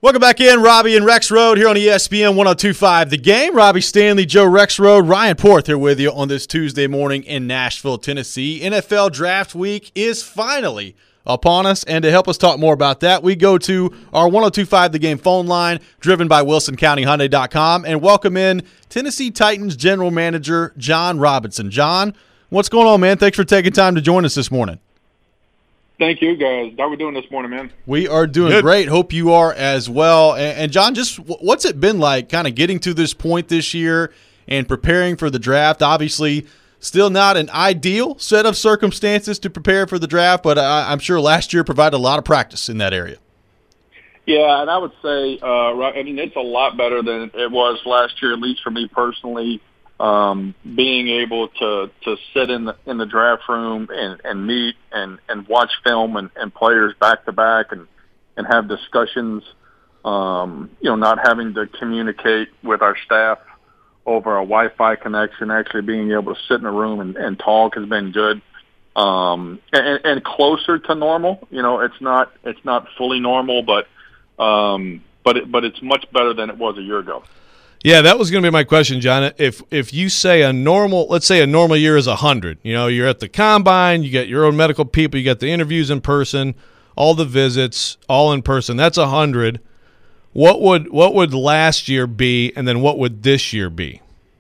Welcome back in, Robbie and Rex Road here on ESPN 102.5 The Game. Robbie Stanley, Joe Rex Road, Ryan Porth here with you on this Tuesday morning in Nashville, Tennessee. NFL Draft Week is finally upon us, and to help us talk more about that, we go to our 102.5 The Game phone line, driven by WilsonCountyHyundai.com, and welcome in Tennessee Titans General Manager Jon Robinson. John, what's going on, man? Thanks for taking time to join us this morning. Thank you, guys. How are we doing this morning, man? We are doing great. Hope you are as well. And John, just what's it been like kind of getting to this point this year and preparing for the draft? Obviously, still not an ideal set of circumstances to prepare for the draft, but I'm sure last year provided a lot of practice in that area. Yeah, and I would say, it's a lot better than it was last year, at least for me personally. Being able to sit in the draft room and meet and watch film and players back to back and have discussions, not having to communicate with our staff over a Wi-Fi connection, actually being able to sit in a room and talk has been good. And closer to normal. It's not fully normal, but it's much better than it was a year ago. Yeah, that was going to be my question, John. If you say let's say a normal year is 100, you're at the combine, you get your own medical people, you get the interviews in person, all the visits, all in person. That's 100. What would last year be, and then what would this year be?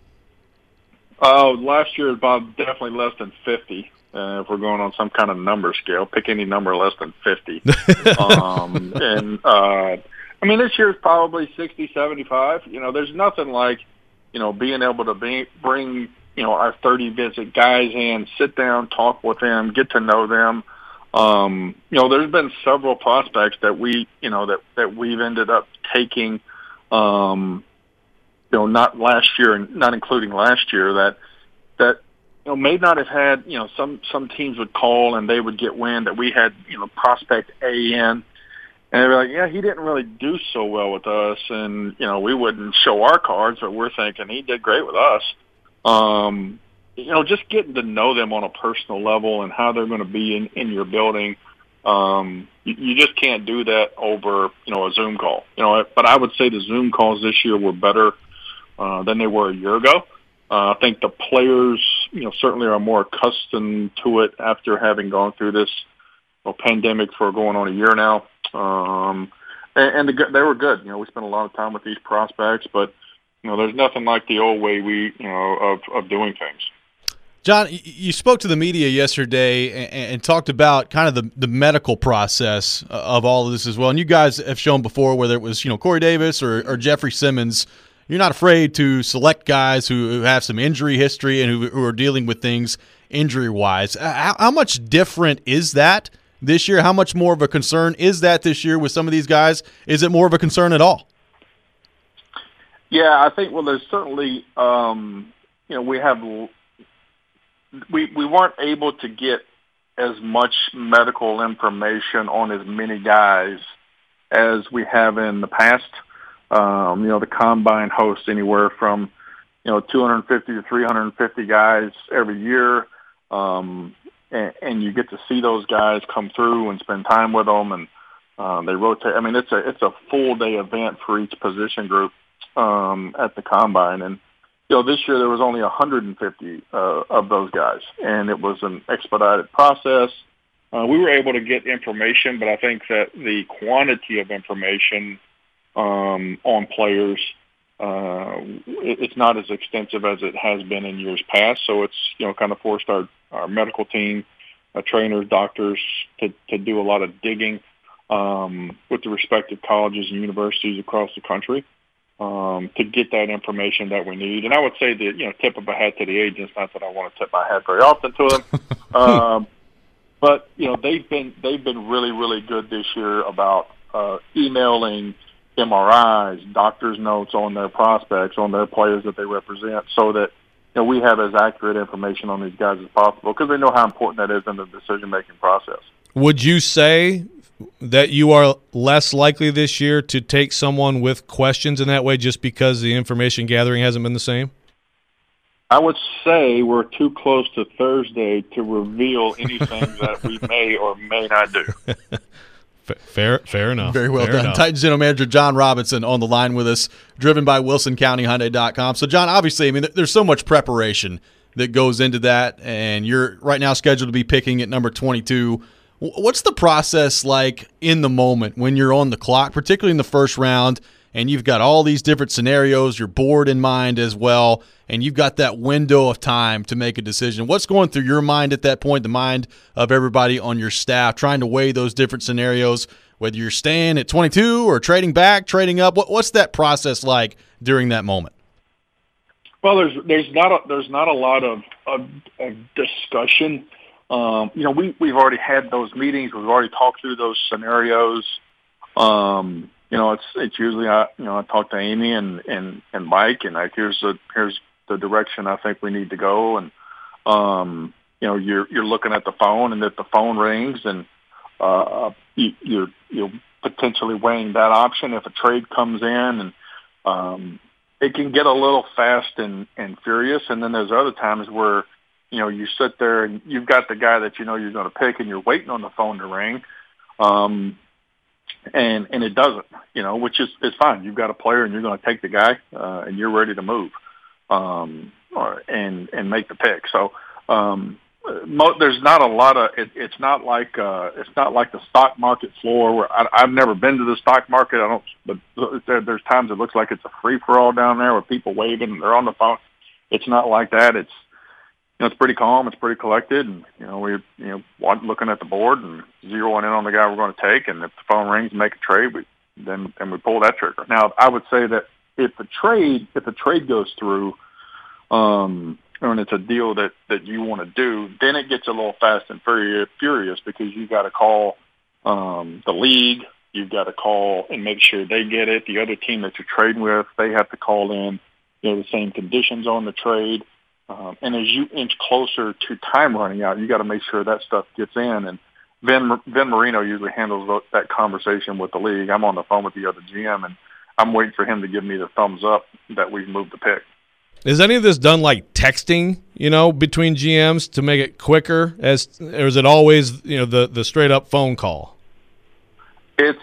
Last year about definitely less than 50. If we're going on some kind of number scale, pick any number less than 50. This year is probably 60, 75. There's nothing like, being able to bring, our 30-visit guys in, sit down, talk with them, get to know them. There's been several prospects that we've ended up taking, not last year, not including last year, that may not have had, some teams would call and they would get wind that we had, prospect A in. And they're like, yeah, he didn't really do so well with us. And, we wouldn't show our cards, but we're thinking he did great with us. Just getting to know them on a personal level and how they're going to be in your building. You just can't do that over, a Zoom call. But I would say the Zoom calls this year were better than they were a year ago. I think the players, certainly are more accustomed to it after having gone through this pandemic for going on a year now. They were good. We spent a lot of time with these prospects, but there's nothing like the old way of doing things. John, you spoke to the media yesterday and talked about kind of the medical process of all of this as well. And you guys have shown before, whether it was Corey Davis or Jeffrey Simmons, you're not afraid to select guys who have some injury history and who are dealing with things injury-wise. How much different is that this year? How much more of a concern is that this year with some of these guys? Is it more of a concern at all? Yeah, I think, there's certainly, we weren't able to get as much medical information on as many guys as we have in the past. The combine hosts anywhere from, 250 to 350 guys every year. And you get to see those guys come through and spend time with them, and they rotate. It's a full day event for each position group at the combine. And this year there was only 150 of those guys, and it was an expedited process. We were able to get information, but I think that the quantity of information on players, it's not as extensive as it has been in years past. So it's kind of forced our medical team, trainers, doctors to do a lot of digging with the respective colleges and universities across the country to get that information that we need. And I would say that tip of a hat to the agents. Not that I want to tip my hat very often to them, but they've been really, really good this year about emailing MRIs, doctors' notes on their prospects, on their players that they represent, so that we have as accurate information on these guys as possible, because they know how important that is in the decision-making process. Would you say that you are less likely this year to take someone with questions in that way just because the information gathering hasn't been the same? I would say we're too close to Thursday to reveal anything that we may or may not do. Fair enough. Very well Fair done. enough. Titans General Manager John Robinson on the line with us, driven by WilsonCountyHyundai.com. So, John, obviously, I mean, there's so much preparation that goes into that, and you're right now scheduled to be picking at number 22. What's the process like in the moment when you're on the clock, particularly in the first round, and you've got all these different scenarios, your board in mind as well, and you've got that window of time to make a decision? What's going through your mind at that point, the mind of everybody on your staff, trying to weigh those different scenarios, whether you're staying at 22 or trading back, trading up? What's that process like during that moment? Well, there's not a lot of discussion. We've already had those meetings. We've already talked through those scenarios. It's usually I talk to Amy and Mike, and here's the direction I think we need to go. And you're looking at the phone, and if the phone rings, and you're potentially weighing that option if a trade comes in, and it can get a little fast and furious. And then there's other times where you sit there and you've got the guy that you're going to pick, and you're waiting on the phone to ring, and it doesn't, which is fine. You've got a player, and you're going to take the guy, and you're ready to move, and make the pick. So there's not a lot of it's not like the stock market floor where I've never been to the stock market. But there's times it looks like it's a free for all down there with people waving and they're on the phone. It's not like that. It's pretty calm. It's pretty collected, and we're looking at the board and zeroing in on the guy we're going to take. And if the phone rings, make a trade. Then we pull that trigger. Now, I would say that if the trade goes through, and it's a deal that you want to do, then it gets a little fast and furious because you've got to call the league. You've got to call and make sure they get it. The other team that you're trading with, they have to call in the same conditions on the trade. And as you inch closer to time running out, you got to make sure that stuff gets in. And Vin Marino usually handles that conversation with the league. I'm on the phone with the other GM, and I'm waiting for him to give me the thumbs up that we've moved the pick. Is any of this done like texting, between GMs to make it quicker, or is it always, the straight up phone call? It's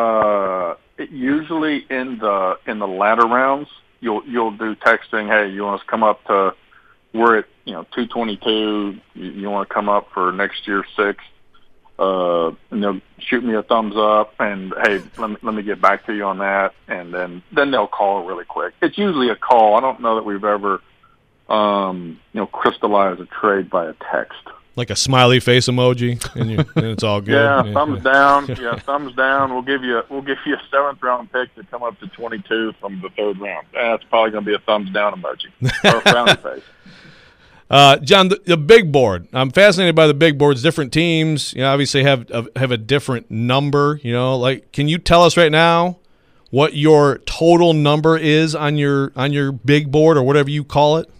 usually in the latter rounds. You'll do texting. Hey, you want us to come up to? We're at 222. You want to come up for next year's 6th? And they'll shoot me a thumbs up, and hey, let me get back to you on that, and then they'll call really quick. It's usually a call. I don't know that we've ever crystallized a trade by a text. Like a smiley face emoji, and it's all good. Yeah, thumbs down. Yeah, thumbs down. We'll give you a 7th round pick to come up to 22 from the 3rd round. That's probably going to be a thumbs down emoji or a frowny face. John, the big board. I'm fascinated by the big boards. Different teams, obviously have a different number. Can you tell us right now what your total number is on your big board or whatever you call it?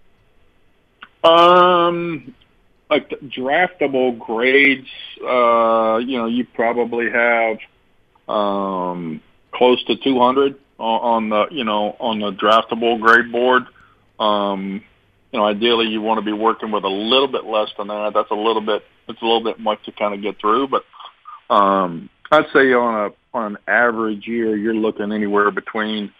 Like the draftable grades, you probably have close to 200 on the draftable grade board. Ideally, you want to be working with a little bit less than that. It's a little bit much to kind of get through, but I'd say on an average year, you're looking anywhere between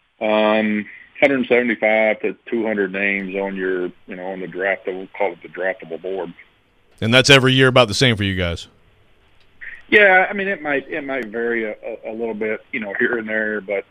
175 to 200 names on your on the draftable. We'll call it the draftable board. And that's every year about the same for you guys. Yeah, I mean it might vary a little bit, here and there, but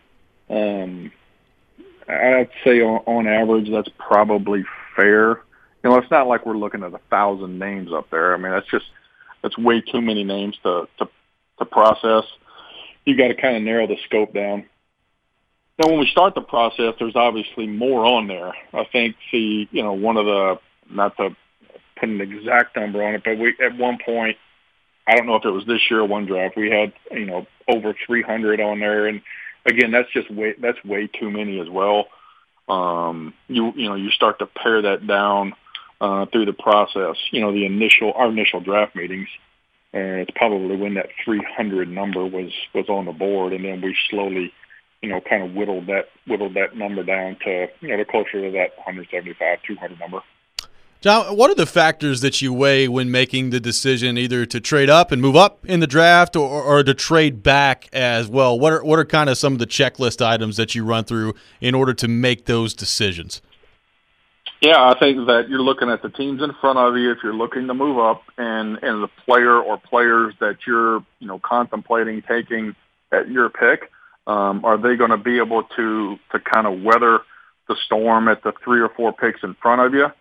I'd say on average that's probably fair. It's not like we're looking at 1,000 names up there. I mean that's way too many names to process. You got to kind of narrow the scope down. Now, when we start the process, there's obviously more on there. I think one of the, not to put an exact number on it, but we at one point, I don't know if it was this year or one draft, we had over 300 on there, and again, that's way too many as well. You start to pare that down through the process. Our initial draft meetings, and it's probably when that 300 number was on the board, and then we slowly, kind of whittled that number down to closer to that 175, 200 number. John, what are the factors that you weigh when making the decision either to trade up and move up in the draft or to trade back as well? What are kind of some of the checklist items that you run through in order to make those decisions? Yeah, I think that you're looking at the teams in front of you if you're looking to move up, and the player or players that you're contemplating taking at your pick. Are they going to be able to kind of weather the storm at the 3 or 4 picks in front of you,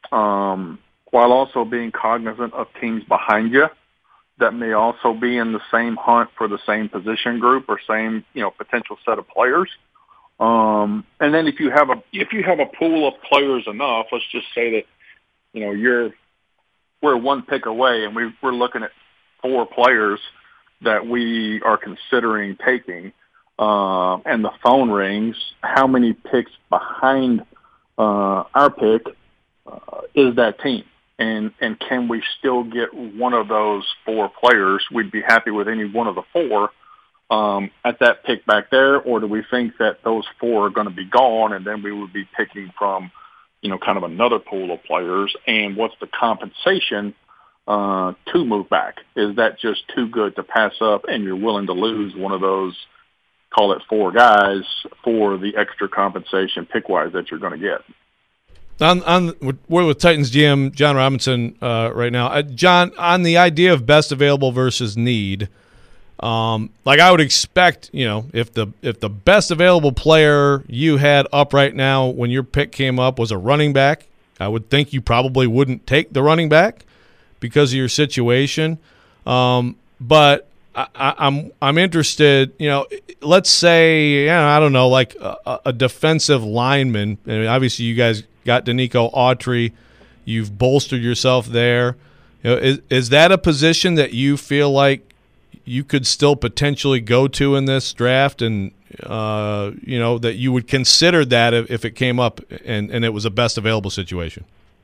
while also being cognizant of teams behind you that may also be in the same hunt for the same position group or same potential set of players. And then if you have a pool of players enough, let's just say that we're 1 pick away and we're looking at 4 players that we are considering taking, and the phone rings, how many picks behind our pick is that team? And can we still get one of those 4 players? We'd be happy with any one of the 4 at that pick back there, or do we think that those 4 are going to be gone and then we would be picking from, kind of another pool of players? And what's the compensation to move back? Is that just too good to pass up and you're willing to lose one of those, call it 4 guys, for the extra compensation pick-wise that you're going to get? We're with Titans GM John Robinson right now. John, on the idea of best available versus need, like I would expect, if the best available player you had up right now when your pick came up was a running back, I would think you probably wouldn't take the running back because of your situation. But I'm interested. Let's say I don't know, like a defensive lineman. I mean, obviously, you guys got Danico Autry. You've bolstered yourself there. Is that a position that you feel like you could still potentially go to in this draft, and that you would consider that if it came up and it was a best available situation?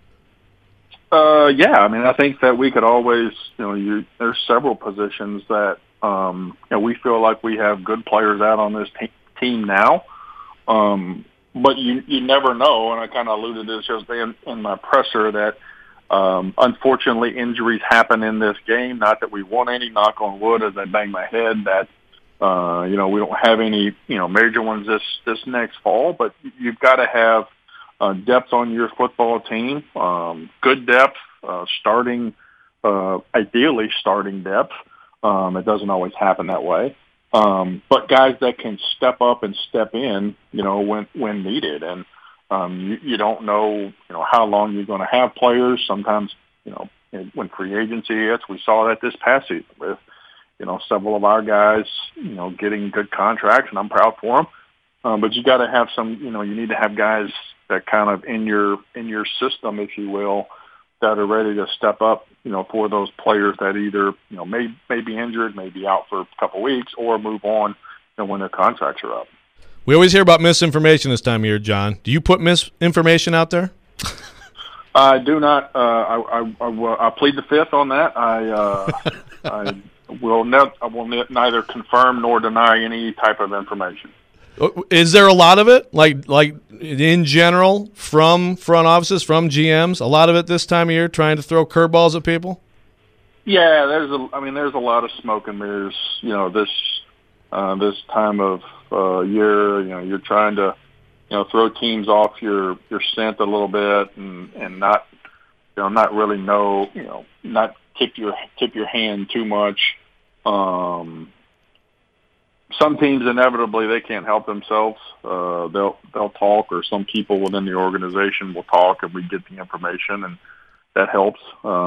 Yeah, I mean, I think that we could always, there's several positions that we feel like we have good players out on this team now. But you never know, and I kind of alluded to this yesterday in my presser that unfortunately injuries happen in this game. Not that we want any, knock on wood as I bang my head, that we don't have any major ones this next fall. But you've got to have depth on your football team, good depth, ideally starting depth. It doesn't always happen that way. But guys that can step up and step in, when needed. And you don't know, how long you're going to have players. Sometimes, when free agency hits, we saw that this past season with, several of our guys, getting good contracts, and I'm proud for them. But you got to have some, you need to have guys that kind of in your system, if you will, that are ready to step up, for those players that either, may be injured, may be out for a couple of weeks, or move on, when their contracts are up. We always hear about misinformation this time of year, John. Do you put misinformation out there? I do not. I plead the fifth on that. I will neither confirm nor deny any type of information. Is there a lot of it, like in general, from front offices, from GMs, a lot of it this time of year, trying to throw curveballs at people? Yeah, there's a lot of smoke and mirrors. This time of year, you're trying to, throw teams off your scent a little bit and not really know, not tip your hand too much. Some teams inevitably they can't help themselves. They'll talk, or some people within the organization will talk, and we get the information, and that helps.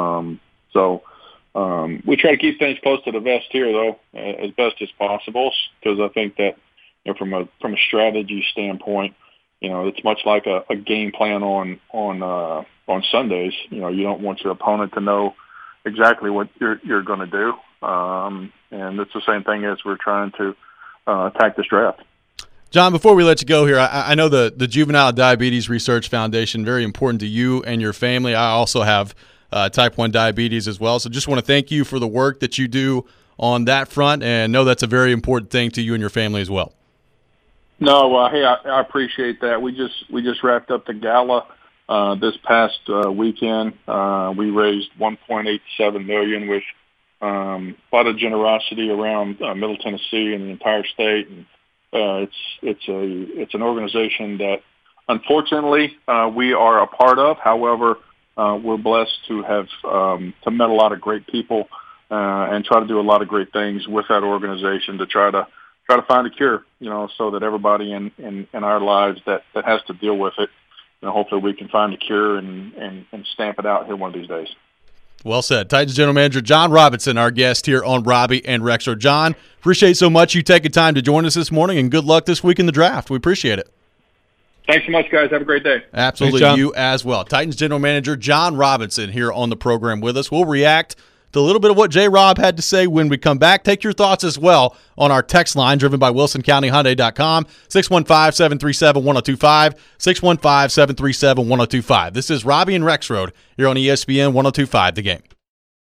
We try to keep things close to the vest here, though, as best as possible, because I think that from a strategy standpoint, it's much like a game plan on Sundays. You don't want your opponent to know exactly what you're going to do, and it's the same thing as we're trying to attack this draft. John, before we let you go here, I know the Juvenile Diabetes Research Foundation, very important to you and your family. I also have type 1 diabetes as well, so just want to thank you for the work that you do on that front, and know that's a very important thing to you and your family as well. No, hey, I appreciate that. We just wrapped up the gala This past weekend, we raised $1.87 million with a lot of generosity around Middle Tennessee and the entire state. And it's an organization that, unfortunately, we are a part of. However, we're blessed to have to met a lot of great people and try to do a lot of great things with that organization to try to find a cure, so that everybody in our lives that has to deal with it, hopefully we can find a cure and stamp it out here one of these days. Well said. Titans General Manager Jon Robinson, our guest here on Robbie and Rexro. John, appreciate so much you taking time to join us this morning, and good luck this week in the draft. We appreciate it. Thanks so much, guys. Have a great day. Absolutely. Thanks, you as well. Titans General Manager Jon Robinson here on the program with us. We'll react to a little bit of what J-Rob had to say when we come back. Take your thoughts as well on our text line driven by WilsonCountyHyundai.com, 615-737-1025, 615-737-1025. This is Robbie and Rexroad here on ESPN 102.5 The Game.